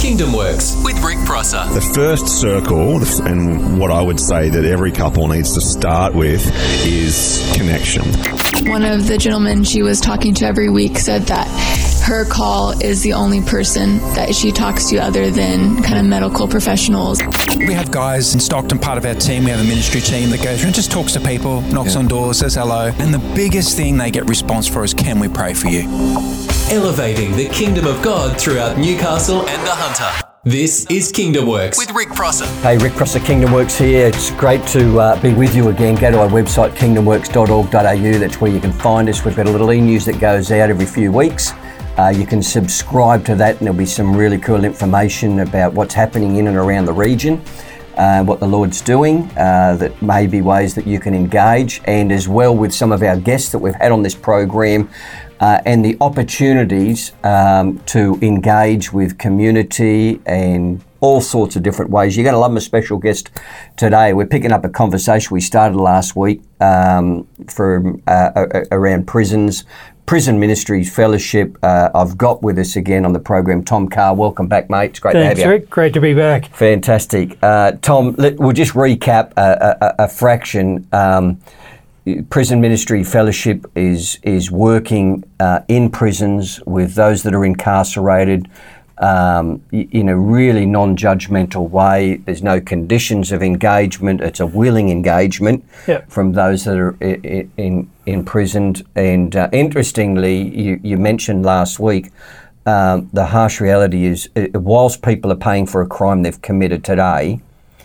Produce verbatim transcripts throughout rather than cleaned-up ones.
Kingdom Works with Rick Prosser. The first circle, and what I would say that every couple needs to start with, is connection. One of the gentlemen she was talking to every week said that her call is the only person that she talks to other than kind of medical professionals. We have guys in Stockton, part of our team. We have a ministry team that goes through and just talks to people, knocks yeah. on doors, says hello. And the biggest thing they get response for is, can we pray for you? Elevating the kingdom of God throughout Newcastle and the Hunter. This is Kingdom Works with Rick Prosser. Hey, Rick Prosser, Kingdom Works here. It's great to uh, be with you again. Go to our website, kingdom works dot org dot a u. That's where you can find us. We've got a little e-news that goes out every few weeks. Uh, you can subscribe to that, and there'll be some really cool information about what's happening in and around the region, uh, what the Lord's doing, uh, that may be ways that you can engage, and as well with some of our guests that we've had on this program, uh, and the opportunities um, to engage with community and all sorts of different ways. You're going to love my special guest today. We're picking up a conversation we started last week um, from uh, around prisons. Prison Ministries Fellowship. Uh, I've got with us again on the program Tom Carr. Welcome back, mate. It's great Thanks, to have you. Rick. Great to be back. Fantastic. Uh, Tom, let, we'll just recap a, a, a fraction. Um, Prison Ministry Fellowship is is working uh, in prisons with those that are incarcerated um, in a really non-judgmental way. There's no conditions of engagement. It's a willing engagement yep. from those that are in, in imprisoned. And uh, interestingly, you, you mentioned last week, um, the harsh reality is, uh, whilst people are paying for a crime they've committed today,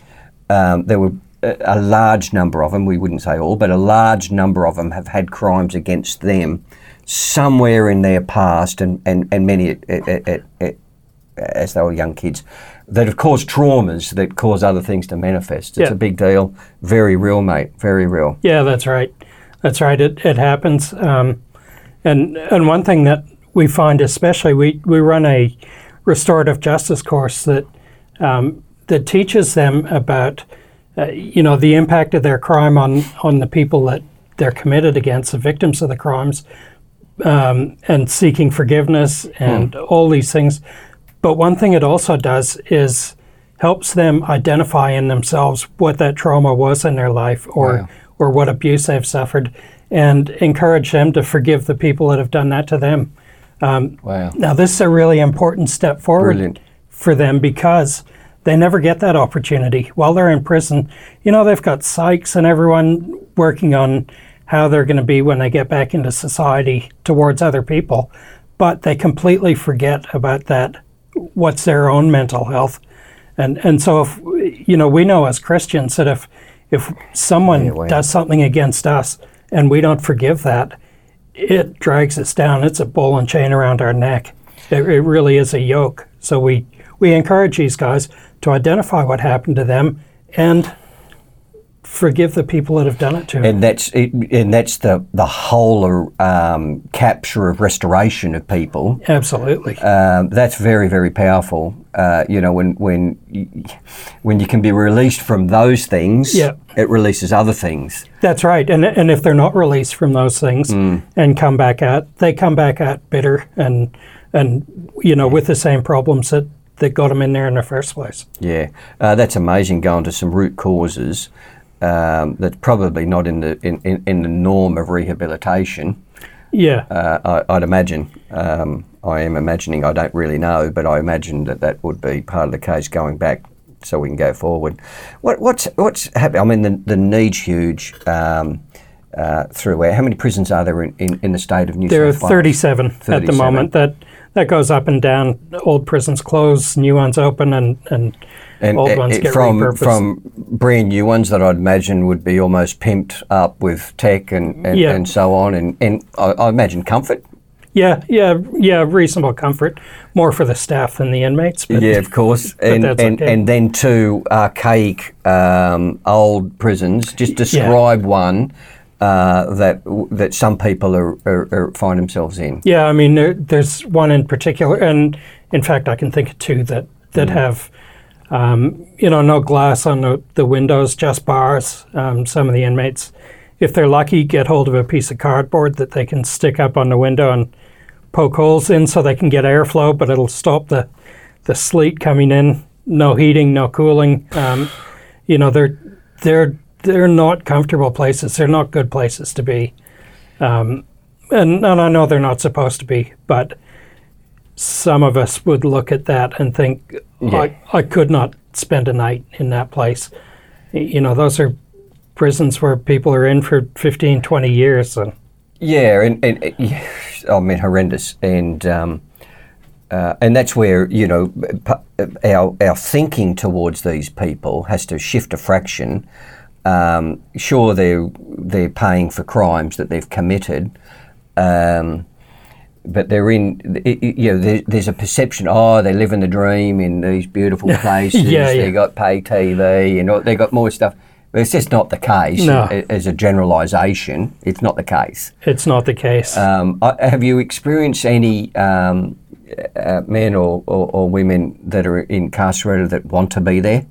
um, there were a, a large number of them, we wouldn't say all, but a large number of them have had crimes against them somewhere in their past, and, and, and many at, at, at, at, as they were young kids, that have caused traumas that cause other things to manifest. It's yeah. a big deal. Very real, mate. Very real. Yeah, that's right. That's right. It it happens. Um, and and one thing that we find, especially, we, we run a restorative justice course that um, that teaches them about uh, you know the impact of their crime on on the people that they're committed against, the victims of the crimes, um, and seeking forgiveness and hmm. all these things. But one thing it also does is helps them identify in themselves what that trauma was in their life, or wow. or what abuse they've suffered, and encourage them to forgive the people that have done that to them. Um, wow. Now, this is a really important step forward Brilliant. for them, because they never get that opportunity. While they're in prison, you know, they've got psychs and everyone working on how they're going to be when they get back into society towards other people, but they completely forget about that, what's their own mental health. And and so, if you know, we know as Christians that if if someone yeah, does something against us and we don't forgive that, it drags us down. It's a ball and chain around our neck. It, it really is a yoke. So we, we encourage these guys to identify what happened to them and forgive the people that have done it to them. And that's it, and that's the the whole um, capture of restoration of people. Absolutely. Um, that's very, very powerful. Uh, you know, when when you, when you can be released from those things, yeah. it releases other things. That's right. And and if they're not released from those things mm. and come back at, they come back at bitter and and you know with the same problems that, that got them in there in the first place. Yeah, uh, that's amazing. Going to some root causes. Um, that's probably not in the in, in, in the norm of rehabilitation. Yeah, uh, I, I'd imagine. Um, I am imagining. I don't really know, but I imagine that that would be part of the case going back, so we can go forward. What what's what's happening? I mean, the the need's huge. Um, uh, throughout, how many prisons are there in, in, in the state of New South Wales? There are thirty-seven, thirty-seven at the moment. That that goes up and down. Old prisons close, new ones open, and and. And old ones get from repurposed. From brand new ones that I'd imagine would be almost pimped up with tech and, and, yeah. and so on, and, and I, I imagine comfort. Yeah, yeah, yeah, reasonable comfort, more for the staff than the inmates. But, yeah, of course. and, that's and, okay. and then two archaic um, old prisons. Just describe yeah. one uh, that that some people are, are, are find themselves in. Yeah, I mean, there, there's one in particular, and in fact, I can think of two that, that mm. have... Um, you know, no glass on the, the windows, just bars. Um, some of the inmates, if they're lucky, get hold of a piece of cardboard that they can stick up on the window and poke holes in so they can get airflow, but it'll stop the, the sleet coming in, no heating, no cooling. Um, you know, they're they're they're not comfortable places. They're not good places to be. Um, and, and I know they're not supposed to be, but some of us would look at that and think, Yeah. I, I could not spend a night in that place. You know, those are prisons where people are in for fifteen, twenty years. And Yeah, and, and uh, yeah, I mean horrendous, and um, uh, and that's where you know p- our our thinking towards these people has to shift a fraction. Um, sure, they're they're paying for crimes that they've committed, um, but they're in. It, it- you know, there, there's a perception. Oh, they live in the dream in these beautiful places. Yeah, They yeah. got pay T V, you know, they got more stuff. But it's just not the case. No. A- As a generalisation, it's not the case. it's not the case. Um, I- have you experienced any um, uh, men or, or, or women that are incarcerated that want to be there?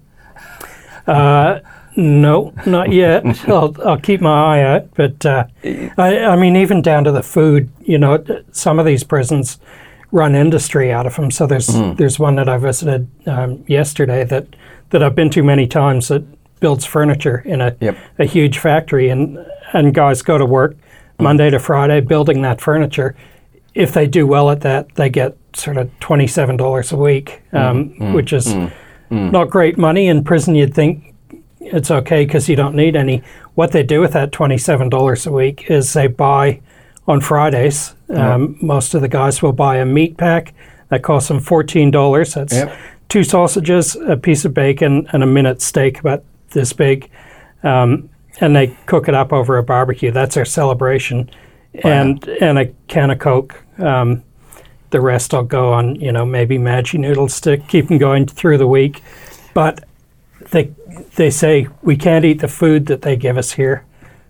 No, not yet. I'll, I'll keep my eye out. But uh, I, I mean, even down to the food, you know, some of these prisons run industry out of them. So there's there's one that I visited um, yesterday that, that I've been to many times that builds furniture in a, Yep. a huge factory. And, and guys go to work Monday to Friday building that furniture. If they do well at that, they get sort of twenty-seven dollars a week, um, which is not great money. In prison, you'd think it's okay because you don't need any. What they do with that twenty-seven dollars a week is they buy on Fridays. Um, most of the guys will buy a meat pack that costs them fourteen dollars. That's Yep. two sausages, a piece of bacon, and a minute steak about this big. Um, and they cook it up over a barbecue. That's their celebration. And and a can of Coke. Um, the rest will go on, you know, maybe Maggi noodles to keep them going through the week. But they they say we can't eat the food that they give us here.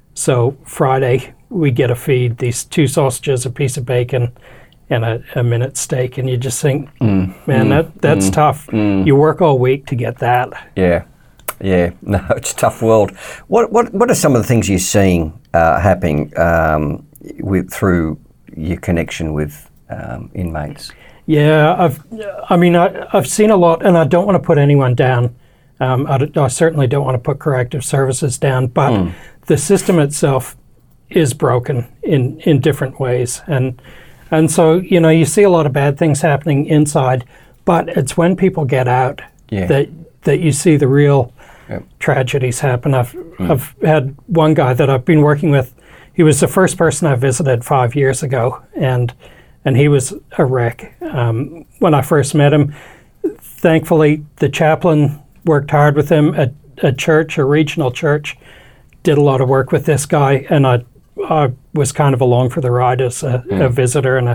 So Friday we get a feed, these two sausages, a piece of bacon, and a, a minute steak. And you just think, man, that that's tough. You work all week to get that. Yeah, yeah. No, it's a tough world. What what what are some of the things you're seeing uh, happening um, with through your connection with um, inmates? Yeah, I've, I mean, I, I've seen a lot, and I don't want to put anyone down. Um, I, d- I certainly don't want to put corrective services down, but the system itself is broken in, in different ways. And and so, you know, you see a lot of bad things happening inside, but it's when people get out Yeah. that that you see the real Yep. tragedies happen. I've, I've had one guy that I've been working with. He was the first person I visited five years ago, and and he was a wreck. Um, when I first met him, thankfully, the chaplain worked hard with him at a church, a regional church, did a lot of work with this guy, and I, I was kind of along for the ride as a, a visitor and a,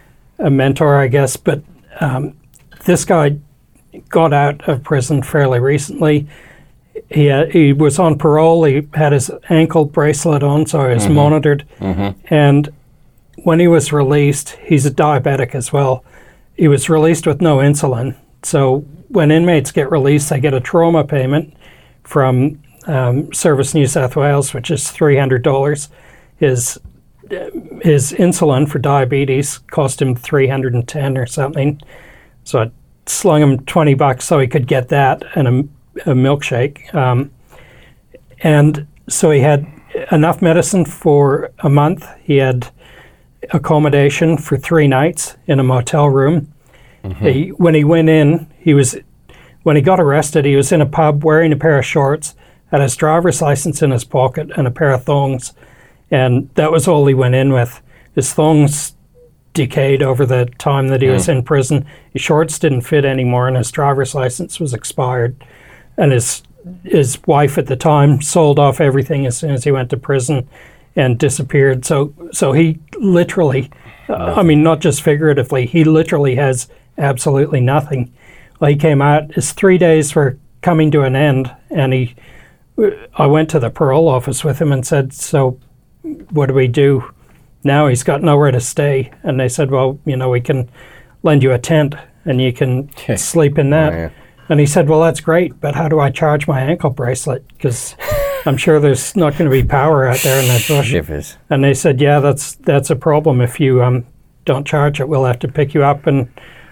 a mentor, I guess. But um, this guy got out of prison fairly recently. He, had, he was on parole. He had his ankle bracelet on, so he was monitored. And when he was released, he's a diabetic as well. He was released with no insulin. So when inmates get released, they get a trauma payment from um, Service New South Wales, which is three hundred dollars. His his insulin for diabetes cost him three hundred ten or something. So I slung him twenty bucks so he could get that and a a milkshake. Um, and so he had enough medicine for a month. He had accommodation for three nights in a motel room. He, when he went in, he was, when he got arrested, he was in a pub wearing a pair of shorts, had his driver's license in his pocket and a pair of thongs. And that was all he went in with. His thongs decayed over the time that he was in prison. His shorts didn't fit anymore and his driver's license was expired. And his his wife at the time sold off everything as soon as he went to prison and disappeared. So so he literally, uh, I mean, not just figuratively, he literally has absolutely nothing. Well, he came out, his three days were coming to an end, and he, I went to the parole office with him and said, so what do we do now? He's got nowhere to stay. And they said, well, you know, we can lend you a tent and you can sleep in that. Oh, yeah. And he said, well, that's great, but how do I charge my ankle bracelet? Because I'm sure there's not going to be power out there in that bush. Shivers. And they said, yeah, that's that's a problem. If you um, don't charge it, we'll have to pick you up and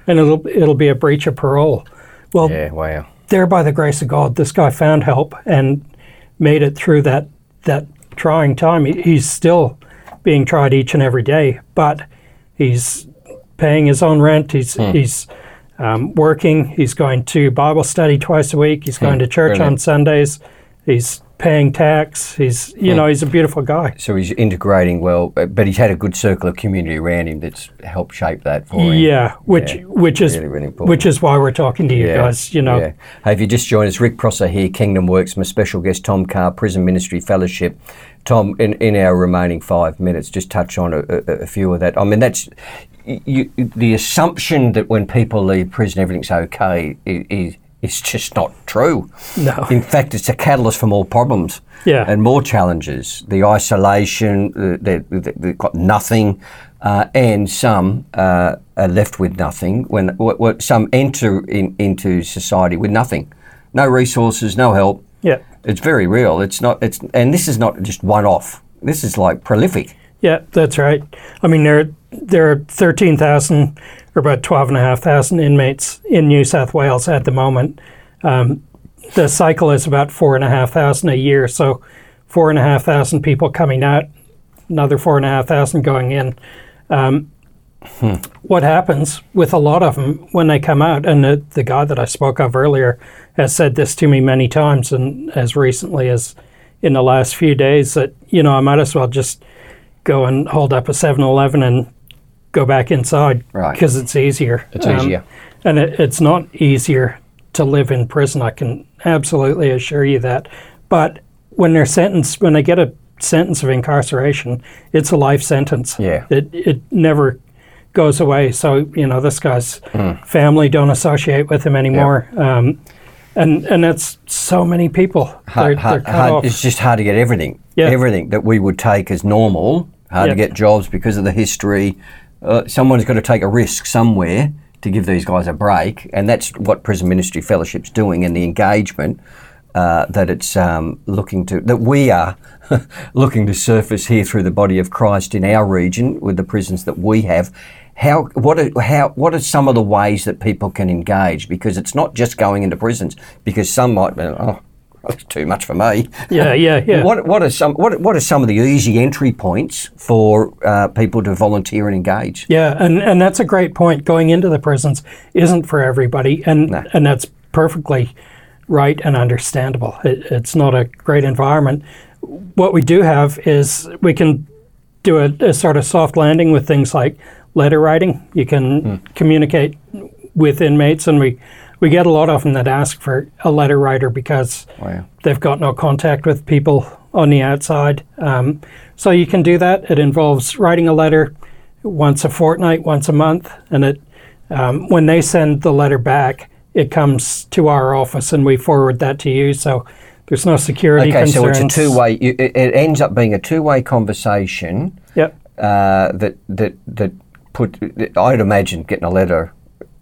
and it'll it'll be a breach of parole. Well, Yeah, wow. there by the grace of God, this guy found help and made it through that that trying time. He, he's still being tried each and every day, but he's paying his own rent. He's Hmm. he's um, working. He's going to Bible study twice a week. He's going to church on Brilliant. Sundays. He's paying tax. He's you know he's a beautiful guy. So he's integrating well, but but he's had a good circle of community around him that's helped shape that for him. Yeah, which Yeah, which is really, really important. which is why we're talking to you Yeah, guys. You know, yeah. Hey, if you just joined us, Rick Prosser here, Kingdom Works, my special guest, Tom Carr, Prison Ministry Fellowship. Tom, in, in our remaining five minutes, just touch on a, a, a few of that. I mean, that's you, the assumption that when people leave prison, everything's okay is, is just not true. No. In fact, it's a catalyst for more problems. Yeah. And more challenges. The isolation, uh, they, they, they've got nothing, uh, and some uh, are left with nothing. When w- w- some enter in, into society with nothing, no resources, no help. yeah. It's very real. It's not. It's and this is not just one-off. This is like prolific. Yeah, that's right. I mean, there there are thirteen thousand or about twelve and a half thousand inmates in New South Wales at the moment. Um, the cycle is about four and a half thousand a year, so four and a half thousand people coming out, another four and a half thousand going in. Um, Hmm. What happens with a lot of them when they come out, and the, the guy that I spoke of earlier has said this to me many times, and as recently as in the last few days, that, you know, I might as well just go and hold up a seven eleven and go back inside Right. because it's easier. It's easier. And it, it's not easier to live in prison, I can absolutely assure you that. But when they're sentenced, when they get a sentence of incarceration, it's a life sentence. Yeah. It, it never goes away. So, you know, this guy's Hmm. family don't associate with him anymore. Um, and and that's so many people. Hard, they're, hard, they're cut hard- off. it's just hard to get everything. Yeah. Everything that we would take as normal. Hard to Yeah. get jobs because of the history. Uh, someone's got to take a risk somewhere to give these guys a break, and that's what Prison Ministry Fellowship's doing, and the engagement uh, that it's um, looking to, that we are looking to surface here through the body of Christ in our region with the prisons that we have. How what are how what are some of the ways that people can engage? Because it's not just going into prisons. Because some might be, oh, that's too much for me. Yeah, yeah, yeah. What what are some what what are some of the easy entry points for uh, people to volunteer and engage? Yeah, and, and that's a great point. Going into the prisons isn't for everybody, and No. and that's perfectly right and understandable. It, it's not a great environment. What we do have is we can do a, a sort of soft landing with things like letter writing. You can communicate with inmates, and we, we get a lot of them that ask for a letter writer because Wow. they've got no contact with people on the outside. Um, so you can do that. It involves writing a letter once a fortnight, once a month, and it um, when they send the letter back, it comes to our office and we forward that to you. So there's no security Okay, concerns. so it's a two-way. You, it, it ends up being a two-way conversation. Yep. Uh, that that that put. I'd imagine getting a letter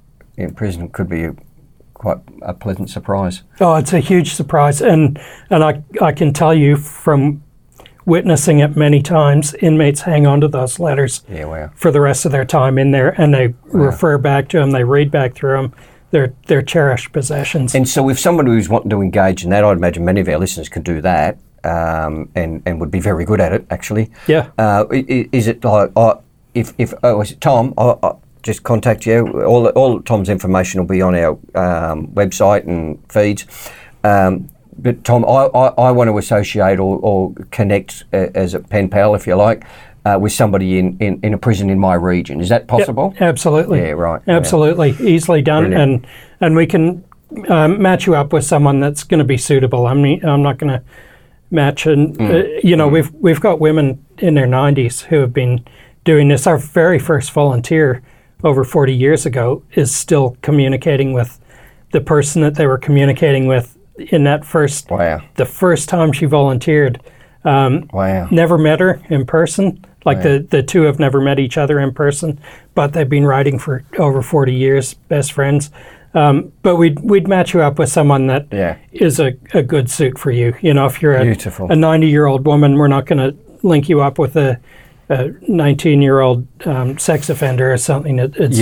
in prison could be a, quite a pleasant surprise. Oh, it's a huge surprise, and and I I can tell you from witnessing it many times, inmates hang on to those letters Yeah, wow. for the rest of their time in there, and they refer back to them, they read back through them. They're they're cherished possessions. And so, if someone who's wanting to engage in that, I'd imagine many of our listeners can do that, um, and and would be very good at it. Actually, Yeah. Uh, i- i- is it like uh, if if oh, is it Tom? I, I just contact you. All all Tom's information will be on our um, website and feeds. Um, but Tom, I, I, I want to associate or, or connect uh, as a pen pal, if you like, uh, with somebody in, in, in a prison in my region. Is that possible? Yep, absolutely. Yeah, right, yeah. Absolutely. Easily done. Brilliant. And and we can um, match you up with someone that's going to be suitable. I mean, I'm not going to match. And, Mm. uh, you know, we've, we've got women in their nineties who have been doing this. Our very first volunteer over forty years ago is still communicating with the person that they were communicating with in that first, Wow. the first time she volunteered. Um, Wow. Never met her in person. Like the, the two have never met each other in person, but they've been writing for over forty years, best friends. Um, but we'd we'd match you up with someone that Yeah. is a, a good suit for you. You know, if you're a, Beautiful. a ninety-year-old woman, we're not going to link you up with a nineteen-year-old um, sex offender or something. It, it's Yeah. just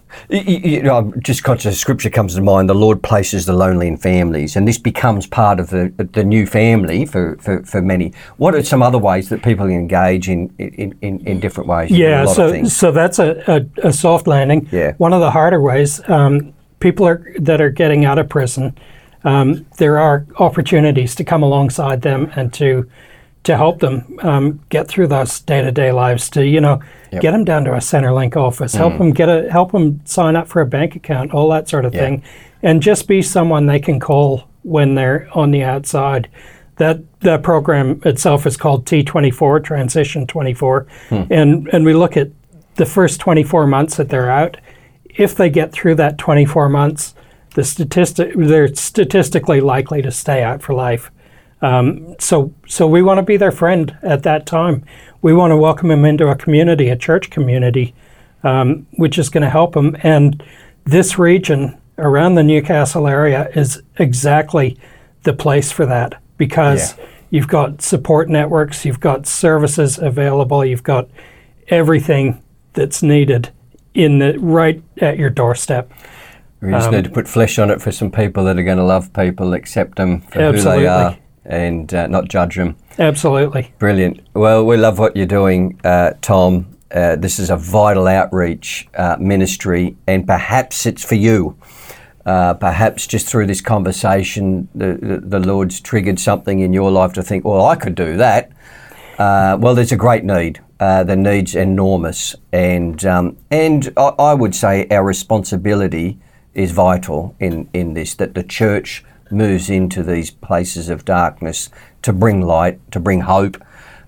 You, you know, I'm just conscious of scripture comes to mind. The Lord places the lonely in families, and this becomes part of the the new family for, for, for many. What are some other ways that people engage in in, in, in different ways? Yeah, a lot so of things. so that's a, a, a soft landing. Yeah. One of the harder ways, um, people are that are getting out of prison, um, there are opportunities to come alongside them and to to help them um, get through those day-to-day lives, to, you know, Yep. get them down to a Centrelink office, help them get a help them sign up for a bank account, all that sort of Yeah. thing, and just be someone they can call when they're on the outside. That that program itself is called T twenty-four, Transition twenty-four, and and we look at the first twenty-four months that they're out. If they get through that twenty-four months, the statistic they're statistically likely to stay out for life. Um, so so we want to be their friend at that time. We want to welcome them into a community, a church community, um, which is going to help them. And this region around the Newcastle area is exactly the place for that, because Yeah. you've got support networks, you've got services available, you've got everything that's needed in the right at your doorstep. We just um, need to put flesh on it for some people that are going to love people, accept them for who Absolutely. they are, and uh, not judge them. Absolutely. Brilliant. Well, we love what you're doing, uh, Tom. Uh, this is a vital outreach uh, ministry, and perhaps it's for you. Uh, perhaps just through this conversation, the, the, the Lord's triggered something in your life to think, well, I could do that. Uh, well, there's a great need. Uh, the need's enormous. And um, and I, I would say our responsibility is vital in, in this, that the church moves into these places of darkness to bring light, to bring hope,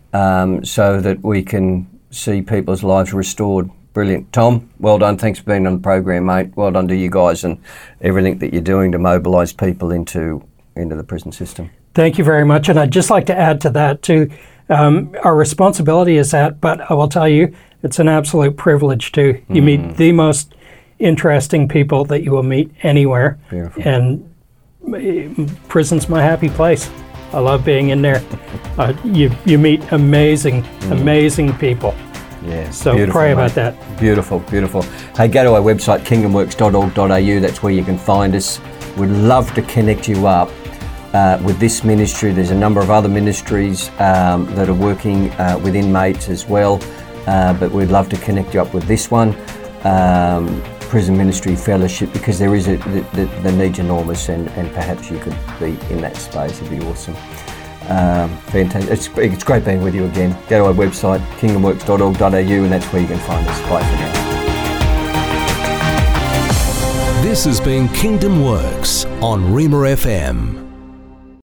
um, so that we can see people's lives restored. Brilliant. Tom, well done. Thanks for being on the program, mate. Well done to you guys and everything that you're doing to mobilise people into into the prison system. Thank you very much. And I'd just like to add to that too. Um, our responsibility is that, but I will tell you, it's an absolute privilege too. You mm. meet the most interesting people that you will meet anywhere. Beautiful. And prison's my happy place. I love being in there. uh, you you meet amazing, mm. amazing people. Yeah, so pray about mate. that. Beautiful, beautiful. Hey, go to our website, kingdom works dot org dot a u. That's where you can find us. We'd love to connect you up uh, with this ministry. There's a number of other ministries um, that are working uh, with inmates as well, uh, but we'd love to connect you up with this one, um, Prison Ministry Fellowship, because there is a, the, the, the need's enormous, and, and perhaps you could be in that space. It'd be awesome. Um, fantastic. It's, it's great being with you again. Go to our website, kingdom works dot org dot a u, and that's where you can find us. Bye for now. This has been Kingdom Works on Rima F M.